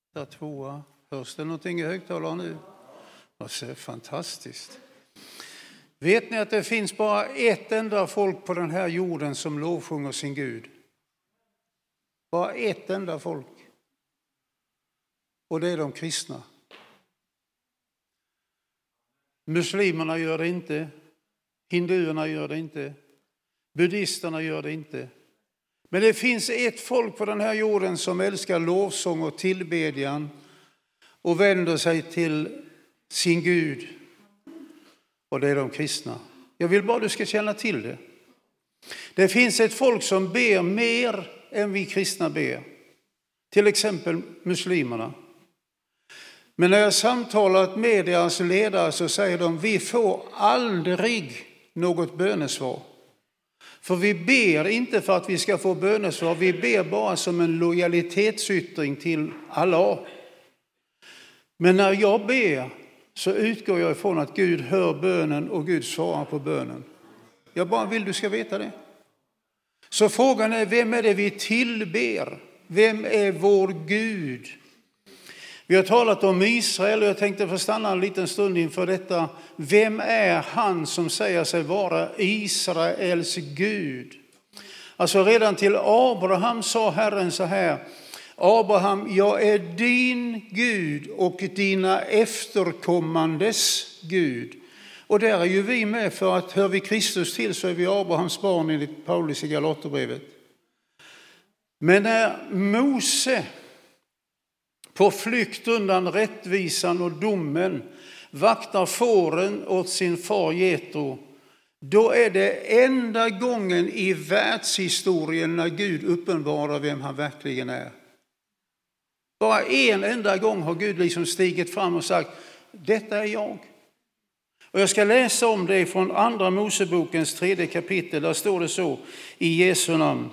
Där tvåa. Hörs det någonting i högtalaren nu? Det är fantastiskt. Vet ni att det finns bara ett enda folk på den här jorden som lovsjunger sin Gud? Bara ett enda folk. Och det är de kristna. Muslimerna gör det inte. Hinduerna gör det inte. Buddhisterna gör det inte. Men det finns ett folk på den här jorden som älskar lovsång och tillbedjan och vänder sig till sin Gud. Och det är de kristna. Jag vill bara att du ska känna till det. Det finns ett folk som ber mer än vi kristna ber. Till exempel muslimerna. Men när jag samtalat med deras ledare så säger de: vi får aldrig något bönesvar. För vi ber inte för att vi ska få bönesvar. Vi ber bara som en lojalitetsyttring till Allah. Men när jag ber så utgår jag ifrån att Gud hör bönen och Gud svarar på bönen. Jag bara vill du ska veta det. Så frågan är, vem är det vi tillber? Vem är vår Gud? Vi har talat om Israel och jag tänkte få stanna en liten stund inför detta. Vem är han som säger sig vara Israels Gud? Alltså redan till Abraham sa Herren så här: Abraham, jag är din Gud och dina efterkommandes Gud. Och där är ju vi med, för att hör vi Kristus till så är vi Abrahams barn enligt Paulus i Galaterbrevet. Men när Mose på flykt undan rättvisan och domen vaktar fåren åt sin far Jetro, då är det enda gången i världshistorien när Gud uppenbarar vem han verkligen är. Bara en enda gång har Gud liksom stigit fram och sagt: detta är jag. Och jag ska läsa om det från andra Mosebokens 3:e kapitel. Där står det så i Jesu namn.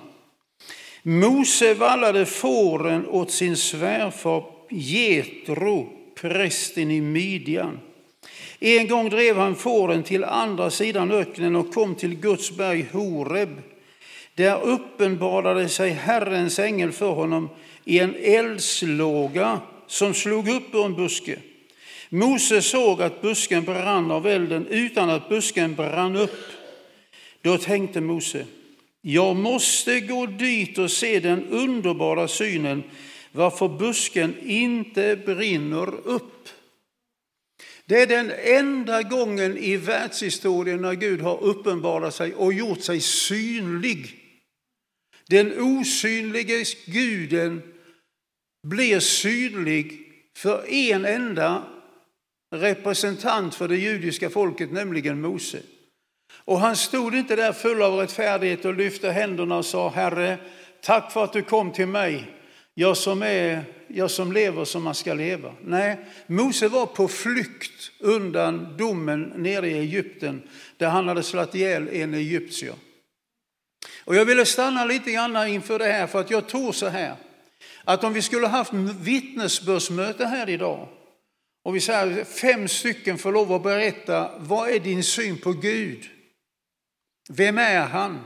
Mose vallade fåren åt sin svärfar Jetro, prästen i Midjan. En gång drev han fåren till andra sidan öknen och kom till Guds berg Horeb. Där uppenbarade sig Herrens ängel för honom i en eldslåga som slog upp ur en buske. Mose såg att busken brann av elden utan att busken brann upp. Då tänkte Mose: jag måste gå dit och se den underbara synen, varför busken inte brinner upp. Det är den enda gången i världshistorien när Gud har uppenbarat sig och gjort sig synlig. Den osynlige guden blir synlig för en enda representant för det judiska folket, nämligen Mose. Och han stod inte där full av rättfärdighet och lyfte händerna och sa: Herre, tack för att du kom till mig. Jag som lever som man ska leva. Nej, Mose var på flykt undan domen nere i Egypten, där han hade slagit ihjäl en egyptier. Och jag ville stanna lite grann inför det här, för att jag tror så här, att om vi skulle haft vittnesbördsmöte här idag och vi säger 5 stycken får lov att berätta, vad är din syn på Gud? Vem är han?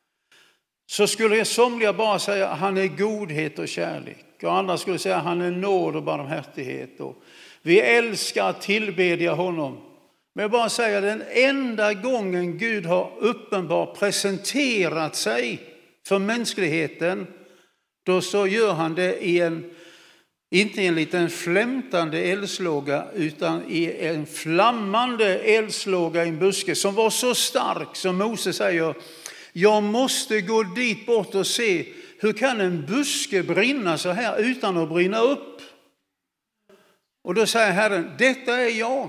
Så skulle somliga bara säga: han är godhet och kärlek. Och andra skulle säga: han är nåd och barmhärtighet. Och vi älskar att tillbedja honom. Men jag bara säger, den enda gången Gud har uppenbart presenterat sig för mänskligheten, då så gör han det i inte en liten flämtande eldslåga, utan i en flammande eldslåga i en buske som var så stark som Mose säger: jag måste gå dit bort och se, hur kan en buske brinna så här utan att brinna upp? Och då säger Herren: detta är jag.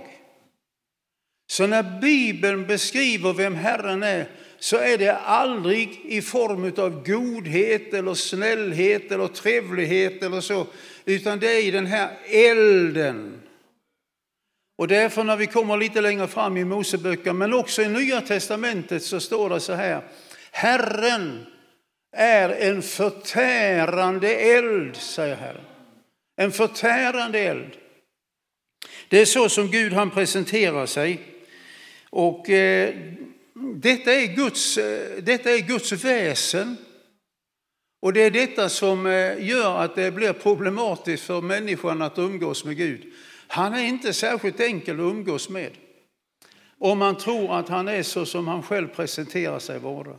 Så när Bibeln beskriver vem Herren är, så är det aldrig i form av godhet eller snällhet eller trevlighet eller så, utan det är i den här elden. Och därför när vi kommer lite längre fram i Moseböckerna, men också i Nya testamentet, så står det så här: Herren är en förtärande eld, säger Herren. En förtärande eld. Det är så som Gud han presenterar sig. Och detta är Guds väsen. Och det är detta som gör att det blir problematiskt för människan att umgås med Gud. Han är inte särskilt enkel att umgås med. Om man tror att han är så som han själv presenterar sig vara.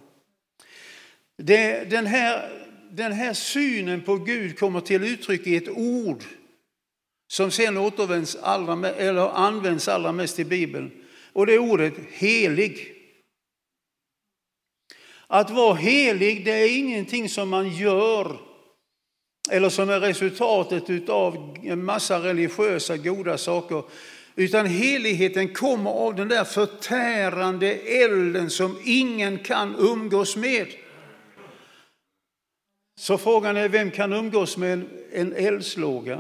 Den här synen på Gud kommer till uttryck i ett ord som sen används allra mest i Bibeln. Och det är ordet helig. Att vara helig, det är ingenting som man gör eller som är resultatet av en massa religiösa goda saker. Utan heligheten kommer av den där förtärande elden som ingen kan umgås med. Så frågan är, vem kan umgås med en eldslåga?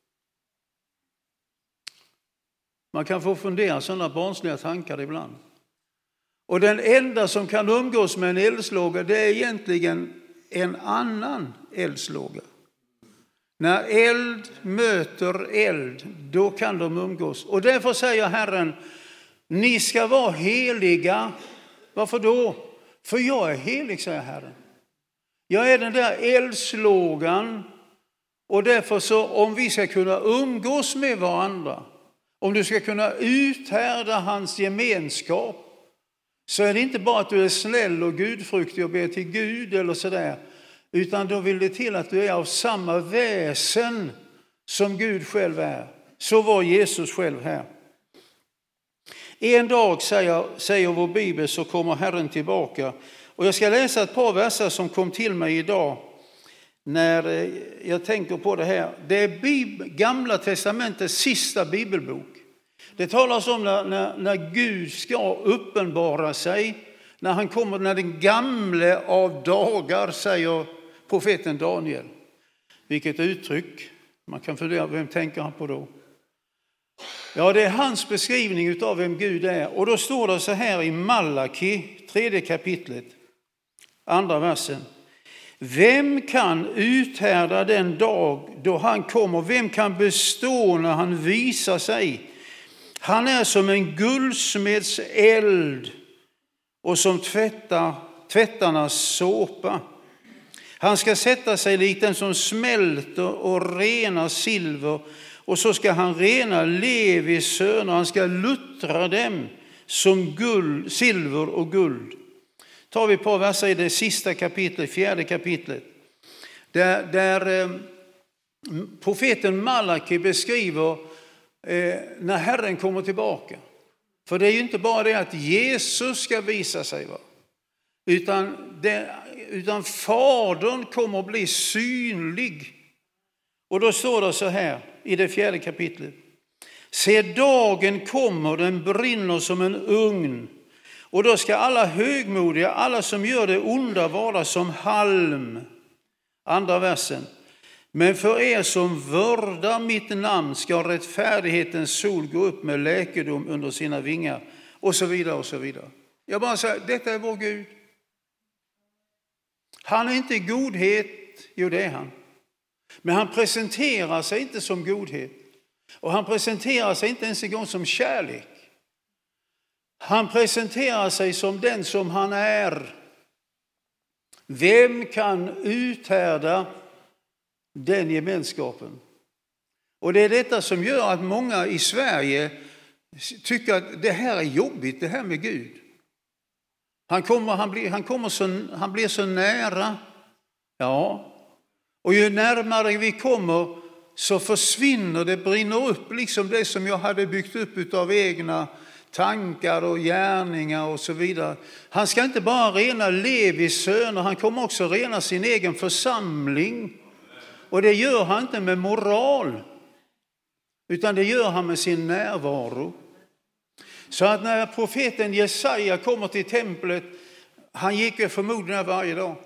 Man kan få fundera sådana barnsliga tankar ibland. Och den enda som kan umgås med en eldslåga, det är egentligen en annan eldslåga. När eld möter eld, då kan de umgås. Och därför säger Herren, ni ska vara heliga. Varför då? För jag är helig, säger Herren. Jag är den där eldslågan. Och därför så, om vi ska kunna umgås med varandra, om du ska kunna uthärda hans gemenskap, så är det inte bara att du är snäll och gudfruktig och ber till Gud eller sådär. Utan då vill det till att du är av samma väsen som Gud själv är. Så var Jesus själv här. En dag, säger vår Bibel, så kommer Herren tillbaka. Och jag ska läsa ett par verser som kom till mig idag när jag tänker på det här. Det är Gamla testamentets sista bibelbok. Det talas om när Gud ska uppenbara sig. När han kommer, när den gamle av dagar, säger profeten Daniel. Vilket uttryck. Man kan fundera, vem tänker han på då? Ja, det är hans beskrivning av vem Gud är. Och då står det så här i Malaki, 3 kapitlet, 2 versen. Vem kan uthärda den dag då han kommer? Vem kan bestå när han visar sig? Han är som en guldsmeds eld och som tvättarnas såpa. Han ska sätta sig likt den som smälter och renar silver. Och så ska han rena Levis söner. Han ska luttra dem som silver och guld. Tar vi ett par verser i det sista kapitlet, 4 kapitlet. Där profeten Malaki beskriver när Herren kommer tillbaka. För det är ju inte bara det att Jesus ska visa sig, va? Utan Fadern kommer att bli synlig. Och då står det så här i det 4 kapitlet. Se, dagen kommer, den brinner som en ugn. Och då ska alla högmodiga, alla som gör det onda, vara som halm. 2 versen. Men för er som vördar mitt namn ska rättfärdighetens sol gå upp med läkedom under sina vingar. Och så vidare och så vidare. Jag bara säger, detta är vår Gud. Han är inte godhet, jo det är han. Men han presenterar sig inte som godhet. Och han presenterar sig inte ens en gång som kärlek. Han presenterar sig som den som han är. Vem kan uthärda den gemenskapen? Och det är detta som gör att många i Sverige tycker att det här är jobbigt, det här med Gud. Han blir så nära. Ja. Och ju närmare vi kommer så försvinner det, brinner upp liksom det som jag hade byggt upp av egna tankar och gärningar och så vidare. Han ska inte bara rena Levis söner, han kommer också rena sin egen församling. Och det gör han inte med moral, utan det gör han med sin närvaro. Så att när profeten Jesaja kommer till templet, han gick ju förmodligen varje dag.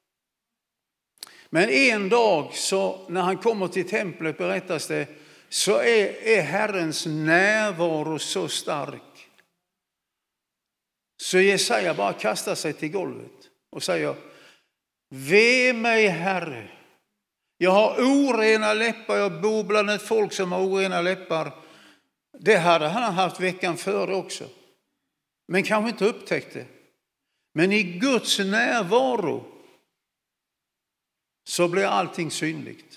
Men en dag så när han kommer till templet, berättas det, så är Herrens närvaro så stark. Så Jesaja bara kastar sig till golvet och säger: ve mig, Herre. Jag har orena läppar, jag bor bland ett folk som har orena läppar. Det hade han haft veckan före också. Men kanske inte upptäckt det. Men i Guds närvaro så blir allting synligt.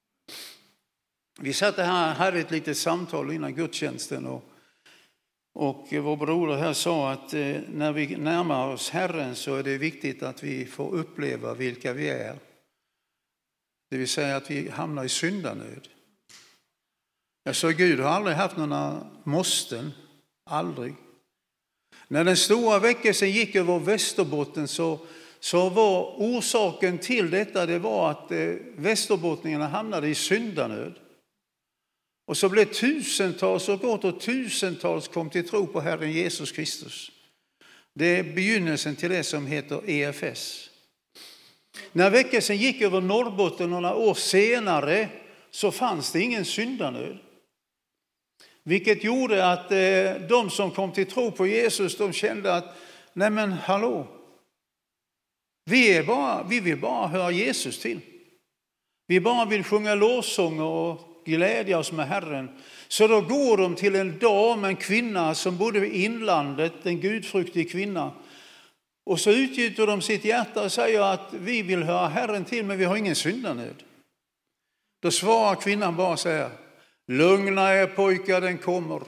Vi satt här och hade ett litet samtal innan gudstjänsten och vår broder här sa att när vi närmar oss Herren så är det viktigt att vi får uppleva vilka vi är. Det vill säga att vi hamnar i syndanöd. Jag sa, Gud har aldrig haft några måsten, aldrig. När den stora väckelsen gick över Västerbotten så var orsaken till detta, det var att västerbottningarna hamnade i syndanöd. Och så blev tusentals och åter tusentals kom till tro på Herren Jesus Kristus. Det är begynnelsen till det som heter EFS. När väckelsen gick över Norrbotten några år senare så fanns det ingen syndanöd. Vilket gjorde att de som kom till tro på Jesus, de kände att nej men hallå, vi vill bara höra Jesus till. Vi bara vill sjunga lovsånger och glädja oss med Herren. Så då går de till en dam, en kvinna som bodde i inlandet, en gudfruktig kvinna. Och så utgjuter de sitt hjärta och säger att vi vill höra Herren till men vi har ingen syndanöd. Då svarar kvinnan bara så här: lugna er pojkar, den kommer.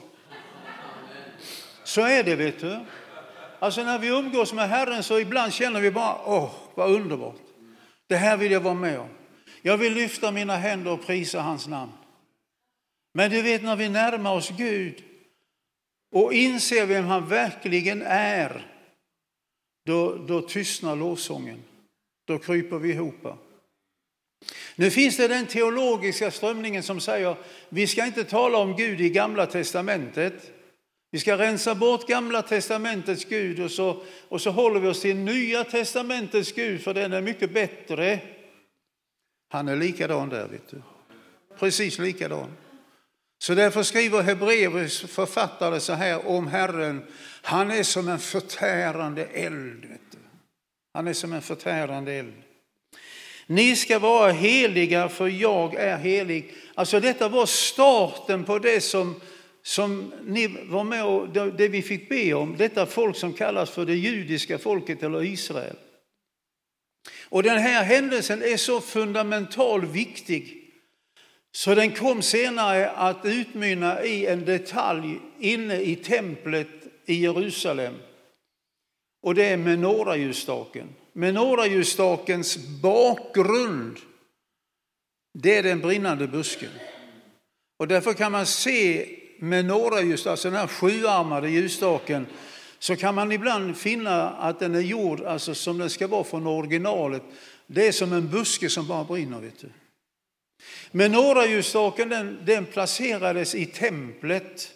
Så är det, vet du. Alltså när vi umgås med Herren så ibland känner vi bara, vad underbart. Det här vill jag vara med om. Jag vill lyfta mina händer och prisa hans namn. Men du vet, när vi närmar oss Gud och inser vem han verkligen är, då tystnar lovsången. Då kryper vi ihop. Nu finns det den teologiska strömningen som säger vi ska inte tala om Gud i Gamla testamentet. Vi ska rensa bort Gamla testamentets Gud och så håller vi oss till Nya testamentets Gud, för den är mycket bättre. Han är likadan där, vet du. Precis likadan. Så därför skriver Hebreerbrevets författare så här om Herren: han är som en förtärande eld. Vet du. Han är som en förtärande eld. Ni ska vara heliga för jag är helig. Alltså detta var starten på det som ni var med och det vi fick be om. Detta folk som kallas för det judiska folket eller Israel. Och den här händelsen är så fundamental viktig så den kom senare att utmynna i en detalj inne i templet i Jerusalem. Och det är menoralljusstaken. Menoralljussstakens bakgrund, det är den brinnande busken. Och därför kan man se menoralljusstaken, alltså den här sjuarmade ljusstaken, så kan man ibland finna att den är gjord alltså som den ska vara från originalet. Det är som en buske som bara brinner, vet du. Menoralljusstaken den placerades i templet.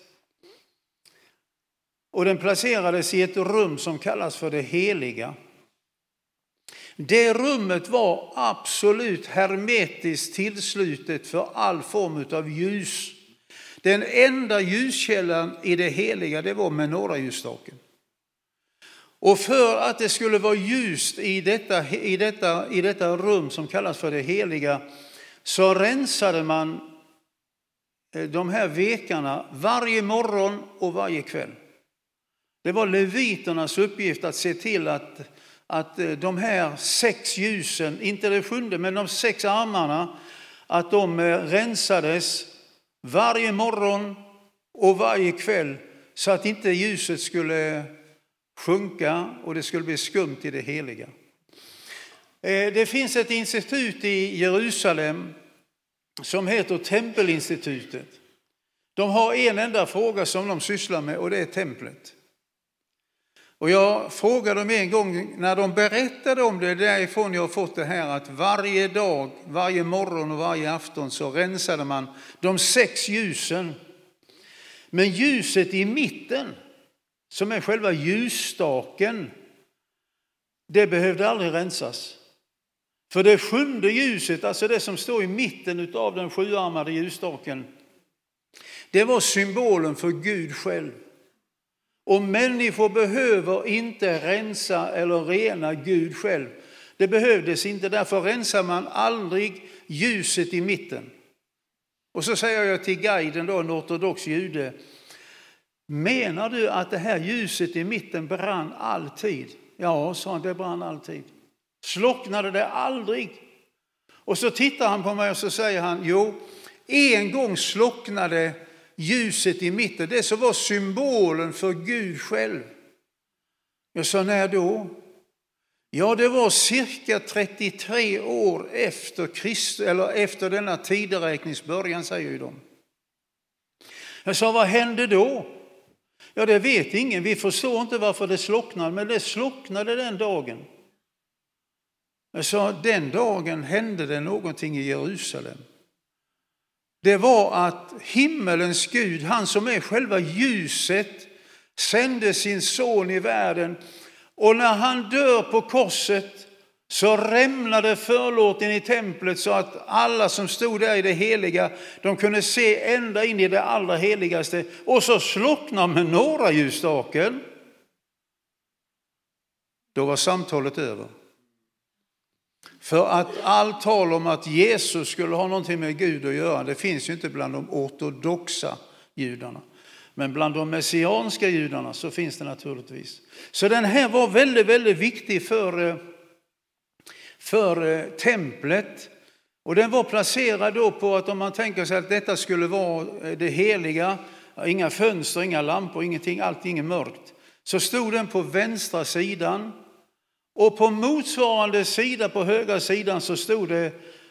Och den placerades i ett rum som kallas för det heliga. Det rummet var absolut hermetiskt tillslutet för all form av ljus. Den enda ljuskällan i det heliga, det var menoralljusstaken. Och för att det skulle vara ljust i detta rum som kallas för det heliga, så rensade man de här vekarna varje morgon och varje kväll. Det var leviternas uppgift att se till att de här 6 ljusen, inte det 7:e, men de 6 armarna, att de rensades varje morgon och varje kväll så att inte ljuset skulle sjunka och det skulle bli skumt i det heliga. Det finns ett institut i Jerusalem som heter Tempelinstitutet. De har en enda fråga som de sysslar med och det är templet. Och jag frågade dem en gång när de berättade om det, därifrån jag har fått det här, att varje dag, varje morgon och varje afton så rensade man de 6 ljusen. Men ljuset i mitten, som är själva ljusstaken, det behövde aldrig rensas. För det 7:e ljuset, alltså det som står i mitten av den 7-armade ljusstaken, det var symbolen för Gud själv. Och människor behöver inte rensa eller rena Gud själv. Det behövdes inte, därför rensar man aldrig ljuset i mitten. Och så säger jag till guiden då, en ortodox jude: menar du att det här ljuset i mitten brann alltid? Ja, sa han, det brann alltid. Slocknade det aldrig? Och så tittar han på mig och så säger han, jo, en gång slocknade ljuset i mitten. Det som var symbolen för Gud själv. Jag sa, när då? Ja, det var cirka 33 år efter Kristus, eller efter denna tideräkningsbörjan, säger ju de. Jag sa, vad hände då? Ja, det vet ingen. Vi förstår inte varför det slocknade, men det slocknade den dagen. Jag sa, den dagen hände det någonting i Jerusalem. Det var att himmelens Gud, han som är själva ljuset, sände sin son i världen. Och när han dör på korset så rämnade förlåten i templet så att alla som stod där i det heliga, de kunde se ända in i det allra heligaste. Och så slocknade med några ljusstaken. Då var samtalet över. För att allt tal om att Jesus skulle ha någonting med Gud att göra, det finns ju inte bland de ortodoxa judarna. Men bland de messianska judarna så finns det naturligtvis. Så den här var väldigt, väldigt viktig för templet. Och den var placerad då på att om man tänker sig att detta skulle vara det heliga, inga fönster, inga lampor, ingenting, allting är mörkt. Så stod den på vänstra sidan. Och på motsvarande sida, på högra sidan, så stod det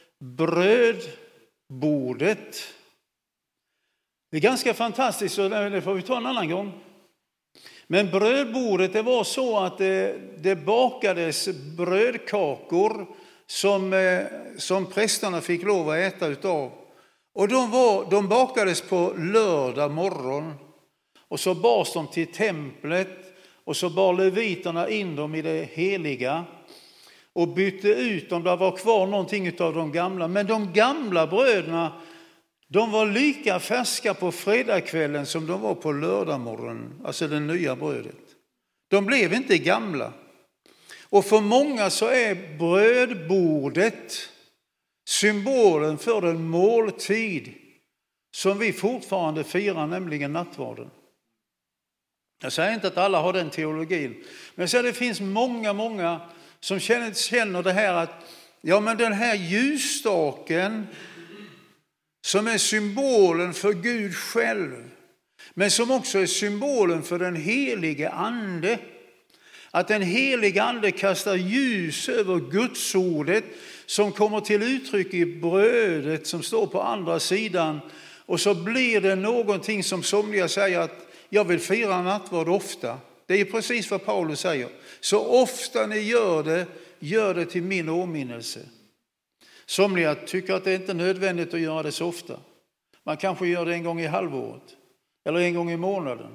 brödbordet. Det är ganska fantastiskt, så det får vi ta en annan gång. Men brödbordet, det var så att det bakades brödkakor som prästerna fick lov att äta utav. Och de bakades på lördag morgon. Och så bars de till templet. Och så bar leviterna in dem i det heliga och bytte ut dem. Det var kvar någonting av de gamla. Men de gamla bröderna, de var lika färska på fredagskvällen som de var på lördagmorgonen. Alltså det nya brödet. De blev inte gamla. Och för många så är brödbordet symbolen för en måltid som vi fortfarande firar, nämligen nattvarden. Jag säger inte att alla har den teologin. Men jag säger att det finns många som känner det här att ja, men den här ljusstaken som är symbolen för Gud själv, men som också är symbolen för den helige ande. Att den helige ande kastar ljus över Guds ordet som kommer till uttryck i brödet som står på andra sidan. Och så blir det någonting som somliga säger att jag vill fira nattvard ofta. Det är precis vad Paulus säger. Så ofta ni gör det till min åminnelse. Somliga tycker att det inte är nödvändigt att göra det så ofta. Man kanske gör det en gång i halvåret. Eller en gång i månaden.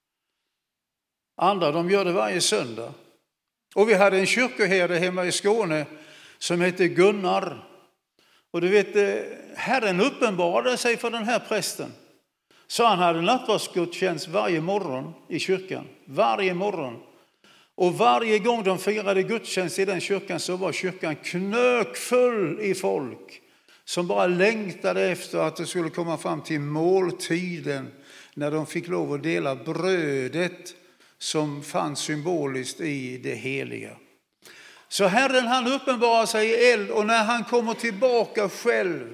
Andra, de gör det varje söndag. Och vi hade en kyrkoherde hemma i Skåne som hette Gunnar. Och du vet, Herren uppenbarade sig för den här prästen. Så han hade nattvardsgudstjänst varje morgon i kyrkan. Varje morgon. Och varje gång de firade gudstjänst i den kyrkan så var kyrkan knökfull i folk. Som bara längtade efter att det skulle komma fram till måltiden. När de fick lov att dela brödet som fanns symboliskt i det heliga. Så Herren, han uppenbarar sig i eld, och när han kommer tillbaka själv,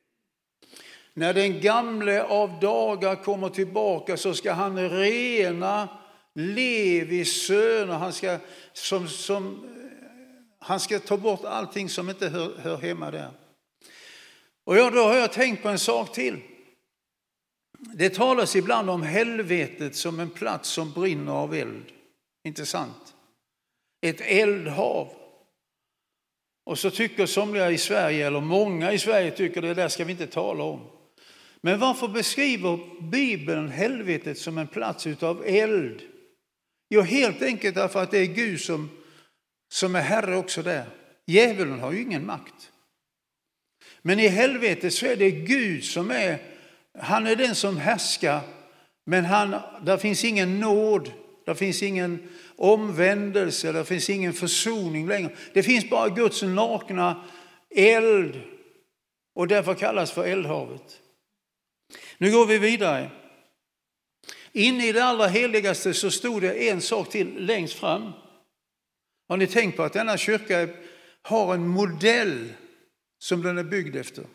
när den gamle av dagar kommer tillbaka, så ska han rena Levis söner. Han ska ta bort allting som inte hör hemma där. Och då har jag tänkt på en sak till. Det talas ibland om helvetet som en plats som brinner av eld. Inte sant? Ett eldhav. Och så tycker somliga i Sverige, eller många i Sverige tycker det där ska vi inte tala om. Men varför beskriver Bibeln helvetet som en plats utav eld? Jo, helt enkelt därför att det är Gud som är herre också där. Djävulen har ju ingen makt. Men i helvetet så är det Gud som han är den som härskar. Men där finns ingen nåd, där finns ingen omvändelse, där finns ingen försoning längre. Det finns bara Guds nakna eld, och därför kallas för eldhavet. Nu går vi vidare. Inne i det allra heligaste så stod det en sak till längst fram. Har ni tänkt på att denna kyrka har en modell som den är byggd efter.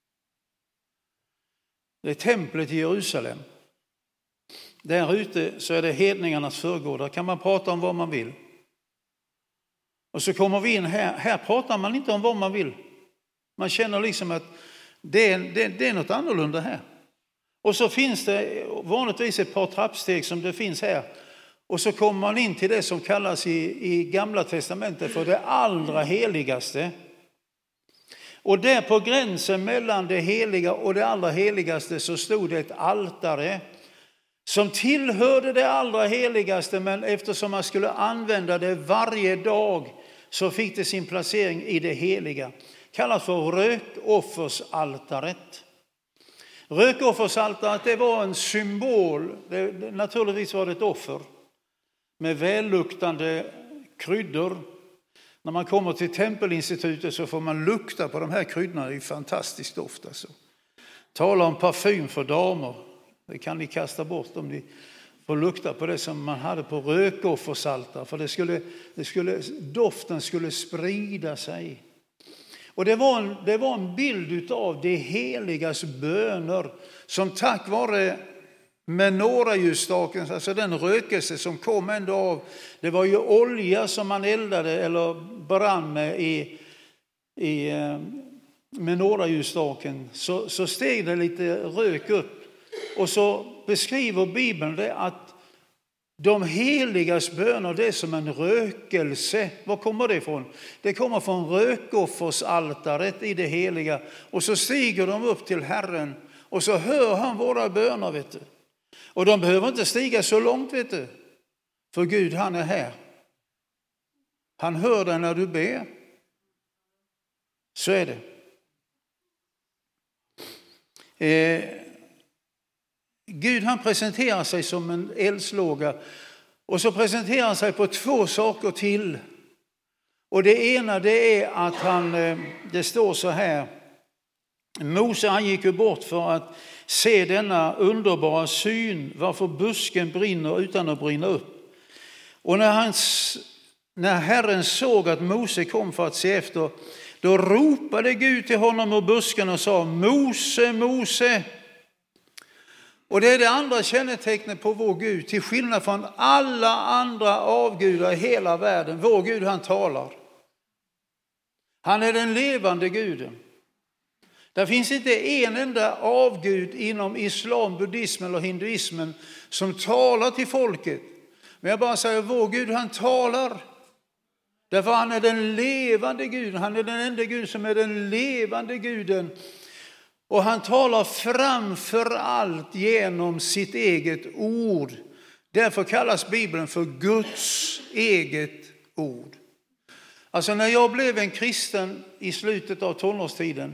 Det är templet i Jerusalem. Där ute så är det hedningarnas förgård. Där kan man prata om vad man vill. Och så kommer vi in här. Här pratar man inte om vad man vill. Man känner liksom att det är något annorlunda här. Och så finns det vanligtvis ett par trappsteg som det finns här. Och så kommer man in till det som kallas i Gamla testamentet för det allra heligaste. Och där på gränsen mellan det heliga och det allra heligaste så stod det ett altare som tillhörde det allra heligaste, men eftersom man skulle använda det varje dag så fick det sin placering i det heliga. Kallas för rökoffersaltaret. Rökoffersaltaret, det var en symbol. Naturligtvis var det ett offer med välluktande kryddor. När man kommer till tempelinstitutet så får man lukta på de här kryddorna. Det är fantastiskt doft alltså. Tala om parfym för damer. Det kan ni kasta bort om ni får lukta på det som man hade på rökoffersaltar. För doften skulle sprida sig. Och det var en bild av det heligas böner som tack vare menoraljusstakens, alltså den rökelse som kom ändå av, det var ju olja som man eldade eller brann med i menoralljusstaken, så steg det lite rök upp. Och så beskriver Bibeln det att de heligas böner, det är som en rökelse. Var kommer det ifrån? Det kommer från rökoffersaltaret i det heliga. Och så stiger de upp till Herren och så hör han våra böner, vet du. Och de behöver inte stiga så långt, vet du. För Gud, han är här. Han hör dig när du ber. Så är det. Gud, han presenterar sig som en eldslåga. Och så presenterar han sig på två saker till. Och det ena, det är att det står så här. Mose, han gick ju bort för att se denna underbara syn, varför busken brinner utan att brinna upp. Och när Herren såg att Mose kom för att se efter, då ropade Gud till honom ur busken och sa: Mose, Mose. Och det är det andra kännetecknet på vår Gud, till skillnad från alla andra avgudar i hela världen. Vår Gud, han talar. Han är den levande guden. Det finns inte en enda avgud inom islam, buddhism eller hinduismen som talar till folket. Men jag bara säger, vår Gud, han talar. Därför han är den levande guden. Han är den enda Gud som är den levande guden. Och han talar framför allt genom sitt eget ord. Därför kallas Bibeln för Guds eget ord. Alltså när jag blev en kristen i slutet av tonårstiden,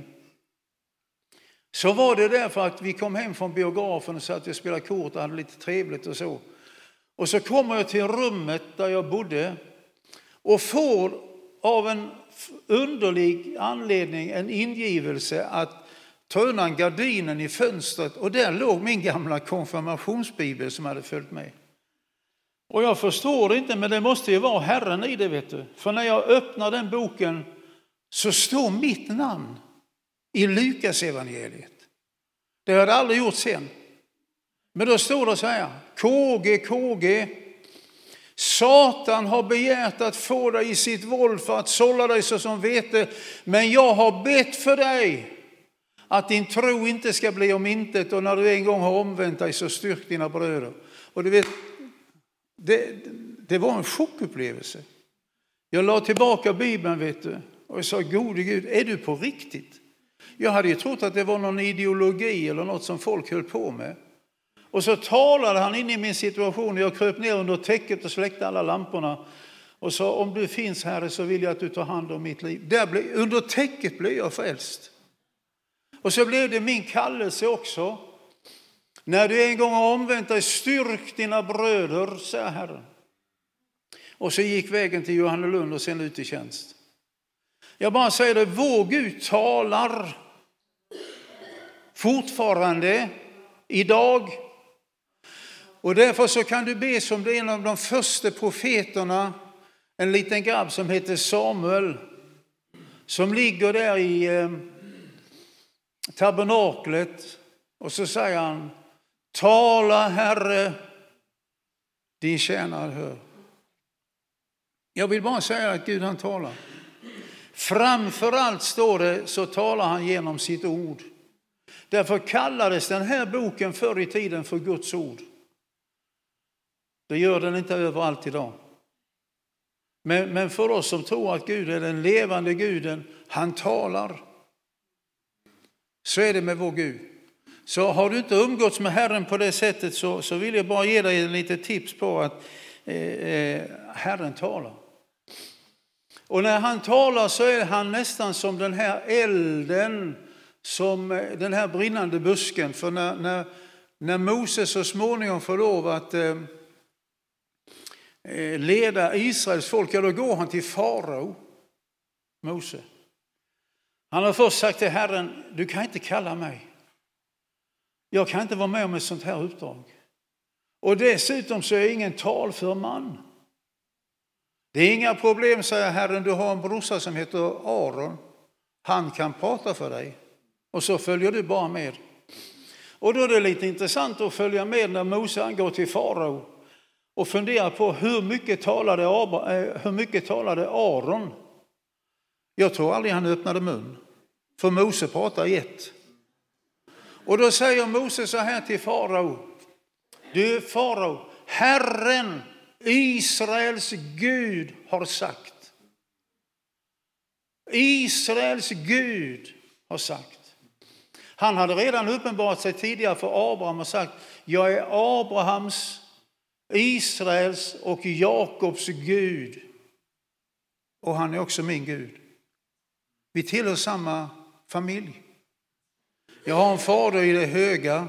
så var det därför att vi kom hem från biografen och satt och spelade kort och hade lite trevligt och så. Och så kommer jag till rummet där jag bodde och får av en underlig anledning en ingivelse att ta undan gardinen i fönstret, och där låg min gamla konfirmationsbibel som hade följt med. Och jag förstår det inte, men det måste ju vara Herren i det, vet du. För när jag öppnar den boken så står mitt namn i Lukas evangeliet. Det hade jag aldrig gjort sen. Men då står det så här: KG, Satan har begärt att få dig i sitt våld för att sålla dig så som vete, men jag har bett för dig att din tro inte ska bli om intet, och när du en gång har omvänt dig så styrk dina bröder. Och du vet, det var en chockupplevelse. Jag la tillbaka Bibeln, vet du, och jag sa: gode Gud, är du på riktigt? Jag hade ju trott att det var någon ideologi eller något som folk höll på med. Och så talade han in i min situation. Jag kröp ner under täcket och släckte alla lamporna. Och sa: om du finns här så vill jag att du tar hand om mitt liv. Under täcket blev jag frälst. Och så blev det min kallelse också. När du en gång har omvänt dig, styrk dina bröder, säger Herren. Och så gick vägen till Johannelund och sen ut i tjänst. Jag bara säger det, vår Gud talar fortfarande idag. Och därför så kan du be som det är en av de första profeterna, en liten grabb som heter Samuel, som ligger där tabernaklet och så säger han: tala Herre, din tjänare hör. Jag vill bara säga att Gud han talar. Framförallt står det så talar han genom sitt ord. Därför kallades den här boken förr i tiden för Guds ord. Det gör den inte överallt idag. Men för oss som tror att Gud är den levande Guden, han talar. Så är det med vår Gud. Så har du inte umgåtts med Herren på det sättet så vill jag bara ge dig en liten tips på att Herren talar. Och när han talar så är han nästan som den här elden, som den här brinnande busken. För när Moses så småningom får lov att leda Israels folk, ja då går han till farao, Mose. Han har först sagt till Herren: du kan inte kalla mig. Jag kan inte vara med om ett sånt här uppdrag. Och dessutom så är jag ingen talför man. Det är inga problem, säger Herren, du har en brorsa som heter Aron. Han kan prata för dig. Och så följer du bara med. Och då är det lite intressant att följa med när Mose går till farao och funderar på hur mycket talade Aron. Jag tror aldrig han öppnade mun. För Mose pratar ett. Och då säger Mose så här till farao: du farao, Herren Israels Gud har sagt. Israels Gud har sagt. Han hade redan uppenbarat sig tidigare för Abraham och sagt: jag är Abrahams, Israels och Jakobs Gud. Och han är också min Gud. Vi tillhör samma familj. Jag har en fader i det höga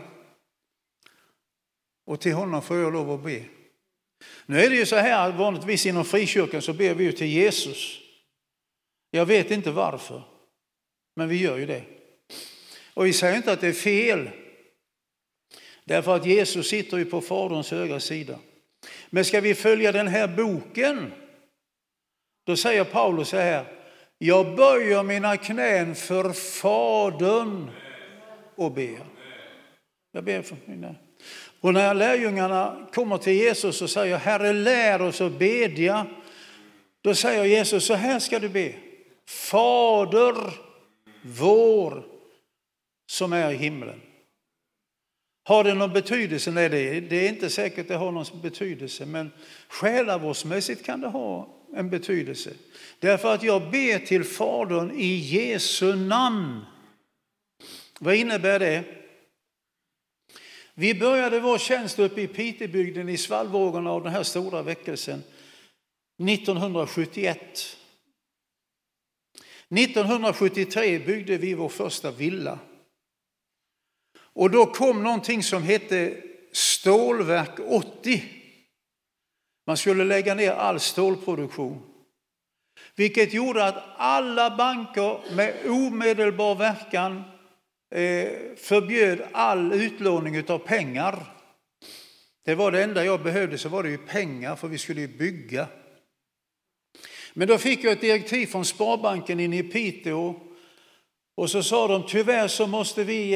och till honom får jag lov att be. Nu är det ju så här att vanligtvis inom frikyrkan så ber vi ju till Jesus. Jag vet inte varför, men vi gör ju det. Och vi säger inte att det är fel, därför att Jesus sitter ju på faderns högra sida. Men ska vi följa den här boken, då säger Paulus så här: jag böjer mina knän för fadern och ber. Jag ber för mina. Och när lärjungarna kommer till Jesus och säger: Herre, lär oss att bedja, då säger Jesus: så här ska du be: Fader vår som är i himlen. Har det någon betydelse? Nej, det är inte säkert det har någon betydelse, men själavårdsmässigt kan det ha en betydelse. Därför att jag ber till Fadern i Jesu namn. Vad innebär det? Vi började vår tjänst uppe i Pitebygden i svallvågorna av den här stora väckelsen 1971. 1973 byggde vi vår första villa. Och då kom någonting som hette Stålverk 80. Man skulle lägga ner all stålproduktion. Vilket gjorde att alla banker med omedelbar verkan förbjöd all utlåning av pengar. Det var det enda jag behövde, så var det ju pengar, för vi skulle ju bygga. Men då fick jag ett direktiv från Sparbanken in i Piteå. Och så sa de: tyvärr så måste vi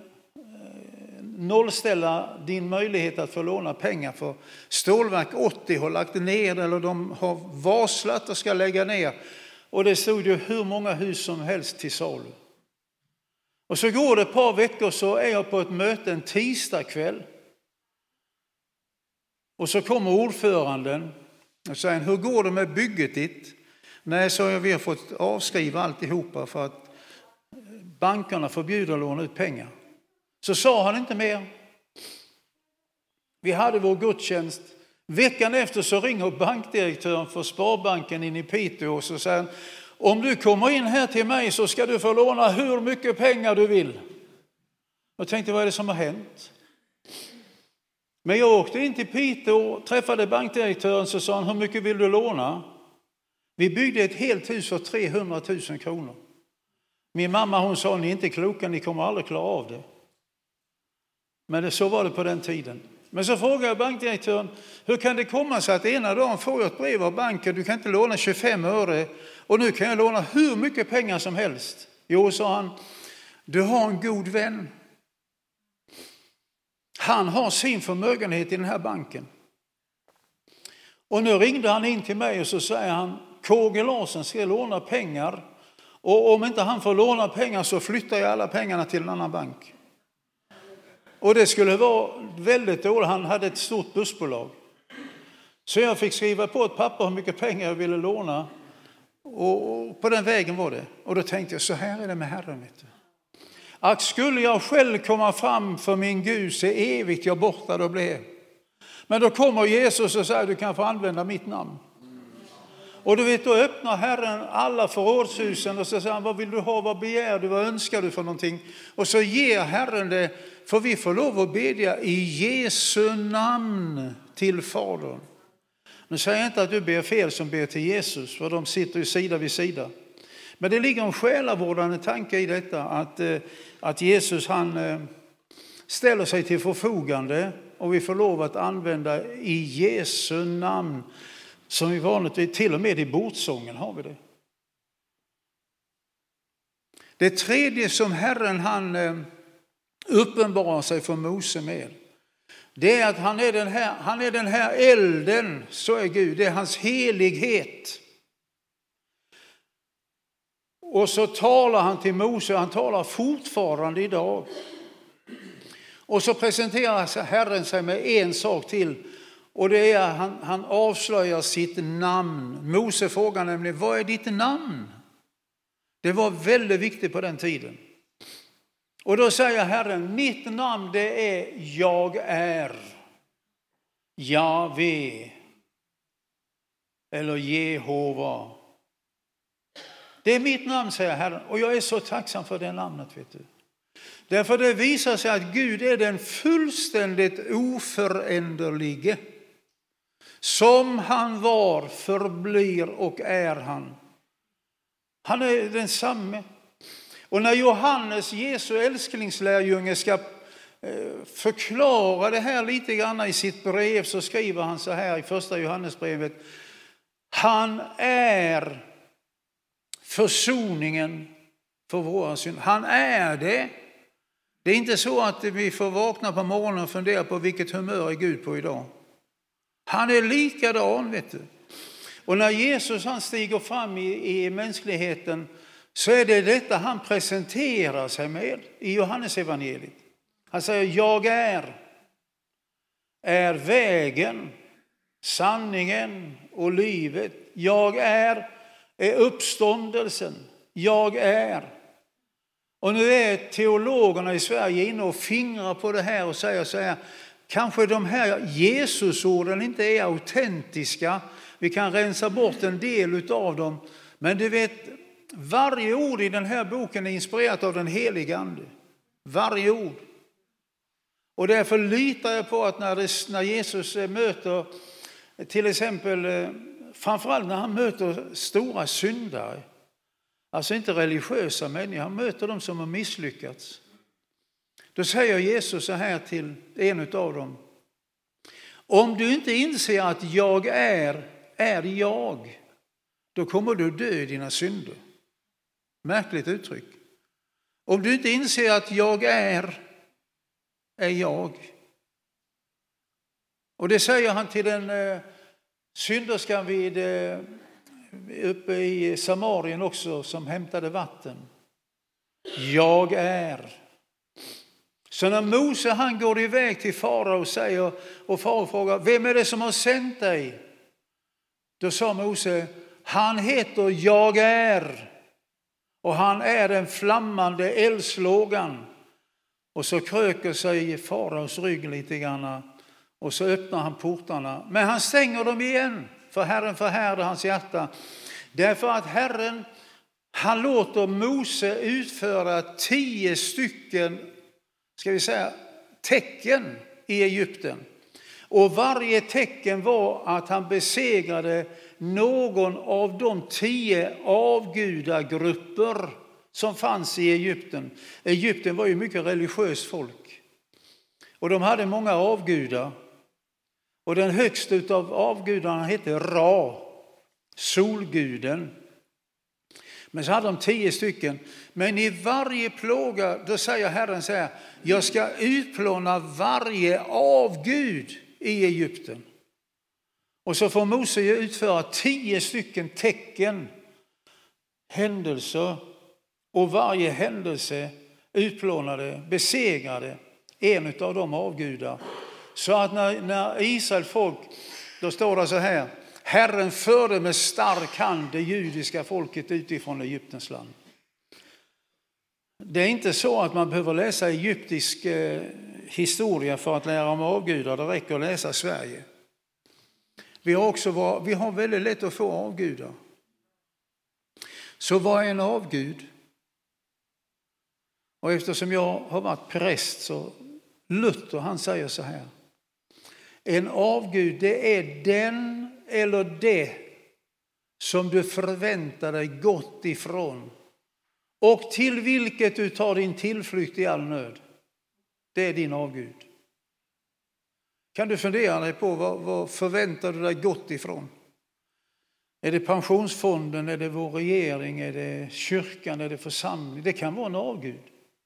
nollställa din möjlighet att få låna pengar, för Stålverk 80 har lagt ner, eller de har varslat och ska lägga ner. Och det stod ju hur många hus som helst till salu. Och så går det ett par veckor, så är jag på ett möte en tisdagkväll. Och så kommer ordföranden och säger: hur går det med bygget ditt? Nej, så vi har fått avskriva alltihopa för att bankerna förbjuder att låna ut pengar. Så sa han inte mer. Vi hade vår gudstjänst. Veckan efter så ringer bankdirektören för Sparbanken in i Piteå och så säger han: om du kommer in här till mig så ska du få låna hur mycket pengar du vill. Jag tänkte: vad är det som har hänt? Men jag åkte in till Piteå och träffade bankdirektören, så sa han: hur mycket vill du låna? Vi byggde ett helt hus för 300 000 kronor. Min mamma hon sa: ni är inte kloka, ni kommer aldrig klara av det. Men så var det på den tiden. Men så frågade jag bankdirektören: hur kan det komma sig att ena dagen får jag ett brev av banken, du kan inte låna 25 öre, och nu kan jag låna hur mycket pengar som helst? Jo, sa han, Du har en god vän. Han har sin förmögenhet i den här banken. Och nu ringde han in till mig och så säger han, KG Larsen ska låna pengar. Och om inte han får låna pengar så flyttar jag alla pengarna till en annan bank. Och det skulle vara väldigt dåligt. Han hade ett stort bussbolag. Så jag fick skriva på ett papper hur mycket pengar jag ville låna. Och på den vägen var det. Och då tänkte jag, så här är det med Herren. Vet du. Att skulle jag själv komma fram för min Gud så evigt jag borta då blev. Men då kommer Jesus och säger, du kan få använda mitt namn. Och du vet, då öppnar Herren alla förrådshusen och så säger han, vad vill du ha, vad begär du, vad önskar du för någonting? Och så ger Herren det, för vi får lov att bedja i Jesu namn till Fadern. Nu säger jag inte att du ber fel som ber till Jesus, för de sitter ju sida vid sida. Men det ligger en själavårdande tanke i detta, att Jesus han ställer sig till förfogande och vi får lov att använda i Jesu namn. Som vi vanligtvis, till och med i bordsången har vi det. Det tredje som Herren han uppenbarar sig för Mose med, det är att han är den här elden, så är Gud, det är hans helighet. Och så talar han till Mose, han talar fortfarande idag. Och så presenterar Herren sig med en sak till. Och det är han avslöjar sitt namn. Mose frågar nämligen, vad är ditt namn? Det var väldigt viktigt på den tiden. Och då säger Herren, mitt namn det är jag är. Jave. Eller Jehova. Det är mitt namn, säger Herren. Och jag är så tacksam för det namnet, vet du. Därför det visar sig att Gud är den fullständigt oföränderlige. Som han var, förblir och är han. Han är densamme. Och när Johannes, Jesu älsklingslärjunge, ska förklara det här lite grann i sitt brev, så skriver han så här i första Johannesbrevet. Han är försoningen för våra synder. Han är det. Det är inte så att vi får vakna på morgonen och fundera på vilket humör är Gud på idag. Han är likadan, vet du. Och när Jesus han stiger fram i mänskligheten, så är det detta han presenterar sig med i Johannes evangeliet. Han säger, jag är vägen, sanningen och livet. Jag är uppståndelsen. Jag är. Och nu är teologerna i Sverige inne och fingrar på det här och säger så här, kanske de här Jesusorden inte är autentiska. Vi kan rensa bort en del av dem. Men du vet, varje ord i den här boken är inspirerat av den heliga ande. Varje ord. Och därför litar jag på att när Jesus möter, till exempel, framförallt när han möter stora syndare, alltså inte religiösa människor, han möter dem som har misslyckats. Då säger Jesus så här till en av dem. Om du inte inser att jag är jag, då kommer du dö i dina synder. Märkligt uttryck. Om du inte inser att jag är jag. Och det säger han till den synderskan uppe i Samarien också, som hämtade vatten. Jag är. Så när Mose han går iväg till farao och säger, och farao frågar, vem är det som har sänt dig? Då sa Mose, han heter jag är. Och han är den flammande eldslågan. Och så kröker sig faraos rygg lite grann. Och så öppnar han portarna. Men han stänger dem igen. För Herren förhärde hans hjärta. Därför att Herren, han låter Mose utföra 10 stycken, ska vi säga, tecken i Egypten. Och varje tecken var att han besegrade någon av de 10 avgudagrupper som fanns i Egypten. Egypten var ju mycket religiöst folk. Och de hade många avgudar. Och den högsta av avgudarna hette Ra, solguden. Men så hade de 10 stycken. Men i varje plåga, då säger Herren så här: jag ska utplåna varje avgud i Egypten. Och så får Mose utföra 10 stycken tecken, händelser. Och varje händelse utplånade, besegrade en av de avgudar. Så att när Israel folk, då står det så här: Herren förde med stark hand det judiska folket utifrån Egyptens land. Det är inte så att man behöver läsa egyptisk historia för att lära om avgudar. Det räcker att läsa Sverige. Vi har väldigt lätt att få avgudar. Så vad är en avgud? Och eftersom jag har varit präst, så Luther, han säger så här: en avgud, det är den eller det som du förväntar dig gott ifrån och till vilket du tar din tillflykt i all nöd. Det är din avgud. Kan du fundera dig på vad förväntar du dig gott ifrån? Är det pensionsfonden, är det vår regering, är det kyrkan, är det församling? Det kan vara en avgud.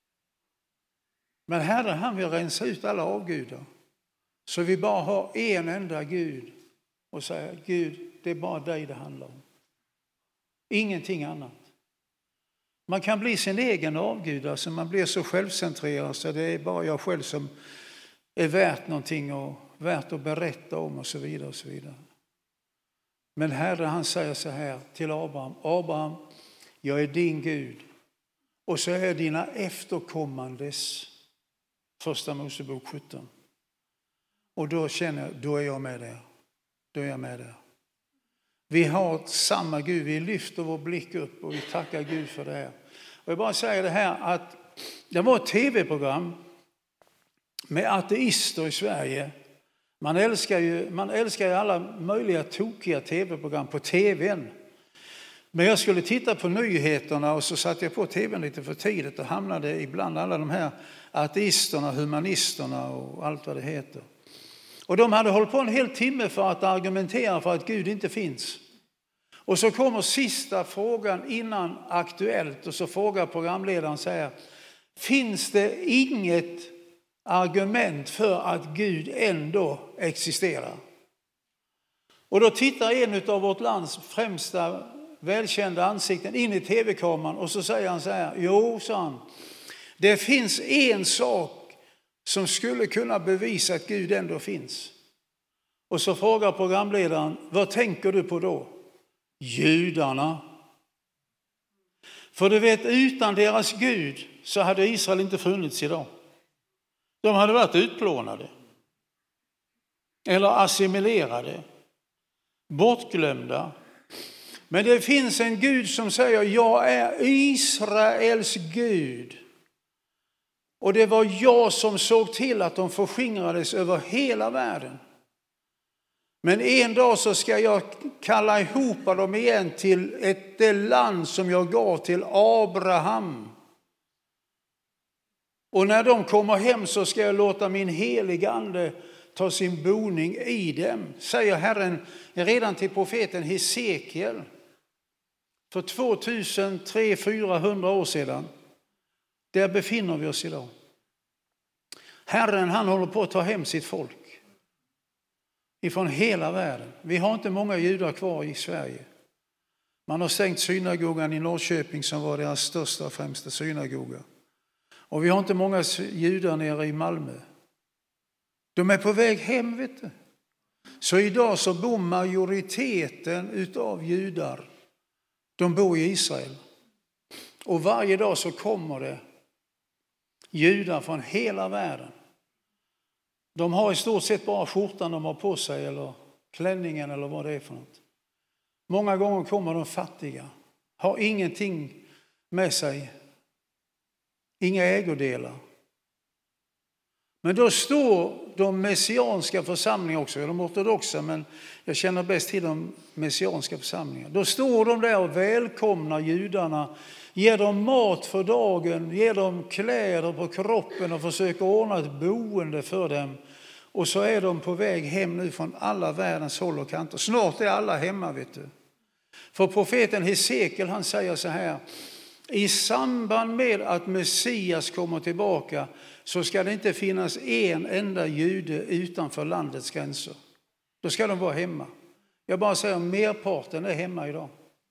Men Herren, han vill rensa ut alla avgudar. Så vi bara har en enda Gud och säger: Gud, det är bara dig det handlar om. Ingenting annat. Man kan bli sin egen avgud, alltså man blir så självcentrerad så det är bara jag själv som är värt någonting och värt att berätta om och så vidare och så vidare. Men Herren, han säger så här till Abraham: Abraham, jag är din Gud och så är dina efterkommandes. Första Mosebok 17. Och då känner jag, då är jag med där. Då är jag med där. Vi har samma Gud, vi lyfter vår blick upp och vi tackar Gud för det här. Och jag bara säger det här att det var ett tv-program med ateister i Sverige. Man älskar ju alla möjliga tokiga tv-program på tvn. Men jag skulle titta på nyheterna och så satte jag på tvn lite för tidigt och hamnade ibland alla de här ateisterna, humanisterna och allt vad det heter. Och de hade hållit på en hel timme för att argumentera för att Gud inte finns. Och så kommer sista frågan innan Aktuellt och så frågar programledaren så här: finns det inget argument för att Gud ändå existerar? Och då tittar en av vårt lands främsta välkända ansikten in i tv-kameran och så säger han så här: jo, sa han, det finns en sak som skulle kunna bevisa att Gud ändå finns. Och så frågar programledaren: vad tänker du på då? Judarna. För du vet, utan deras Gud så hade Israel inte funnits idag. De hade varit utplånade. Eller assimilerade. Bortglömda. Men det finns en Gud som säger: jag är Israels Gud. Och det var jag som såg till att de förskingrades över hela världen. Men en dag så ska jag kalla ihop dem igen till det land som jag gav till Abraham. Och när de kommer hem så ska jag låta min heliga ande ta sin boning i dem, säger Herren redan till profeten Hesekiel för 2300-400 år sedan. Där befinner vi oss idag. Herren, han håller på att ta hem sitt folk ifrån hela världen. Vi har inte många judar kvar i Sverige. Man har stängt synagogan i Norrköping som var deras största och främsta synagoga. Och vi har inte många judar nere i Malmö. De är på väg hem, vet du. Så idag så bor majoriteten utav judar, de bor i Israel. Och varje dag så kommer det judar från hela världen. De har i stort sett bara skjortan de har på sig eller klänningen eller vad det är för något. Många gånger kommer de fattiga, har ingenting med sig, inga ägodelar. Men då står de messianska församlingarna också, de ortodoxa, men jag känner bäst till de messianska församlingarna. Då står de där och välkomnar judarna, ger dem mat för dagen, ger dem kläder på kroppen och försöker ordna ett boende för dem. Och så är de på väg hem nu från alla världens håll och kanter. Snart är alla hemma, vet du. För profeten Hesekiel, han säger så här: i samband med att Messias kommer tillbaka så ska det inte finnas en enda jude utanför landets gränser. Då ska de vara hemma. Jag bara säger, merparten är hemma idag.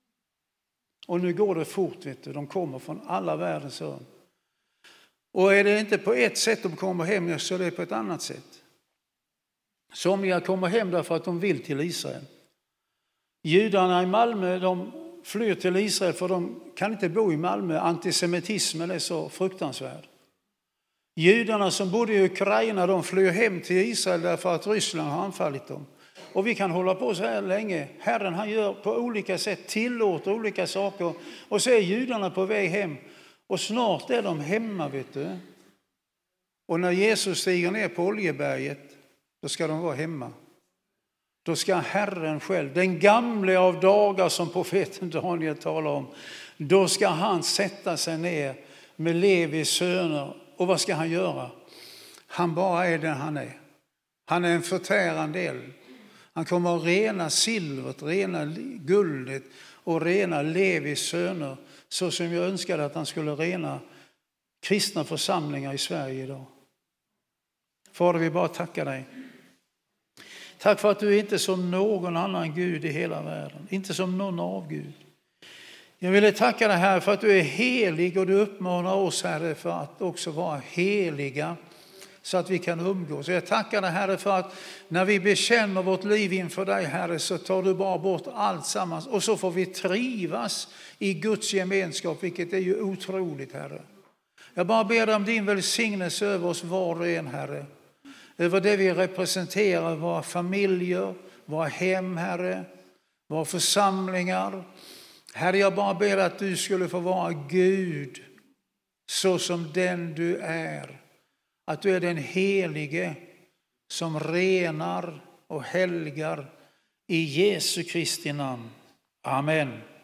Och nu går det fort, vet du. De kommer från alla världens hörn. Och är det inte på ett sätt de kommer hem, så är det på ett annat sätt. Somliga kommer hem därför att de vill till Israel. Judarna i Malmö, de flyr till Israel för de kan inte bo i Malmö. Antisemitismen är så fruktansvärd. Judarna som bodde i Ukraina, de flyr hem till Israel därför att Ryssland har anfallit dem. Och vi kan hålla på så här länge. Herren, han gör på olika sätt, tillåter olika saker. Och så är judarna på väg hem. Och snart är de hemma, vet du. Och när Jesus stiger ner på Oljeberget, då ska de vara hemma. Då ska Herren själv, den gamle av dagar som profeten Daniel talar om, då ska han sätta sig ner med Levis söner. Och vad ska han göra? Han bara är den han är. Han är en förtärande eld. Han kommer att rena silvret, rena guldet och rena Levis söner, så som jag önskade att han skulle rena kristna församlingar i Sverige idag. Fader, vi bara tackar dig. Tack för att du inte är som någon annan Gud i hela världen. Inte som någon avgud. Jag vill tacka dig här för att du är helig och du uppmanar oss, Herre, för att också vara heliga så att vi kan umgås. Jag tackar dig, Herre, för att när vi bekänner vårt liv inför dig, Herre, så tar du bara bort allt sammans. Och så får vi trivas i Guds gemenskap, vilket är ju otroligt, Herre. Jag bara ber dig om din välsignelse över oss var och en, Herre. Över det vi representerar, våra familjer, våra hem, Herre, våra församlingar. Herre, jag bara ber att du skulle få vara Gud så som den du är. Att du är den helige som renar och helgar i Jesu Kristi namn. Amen.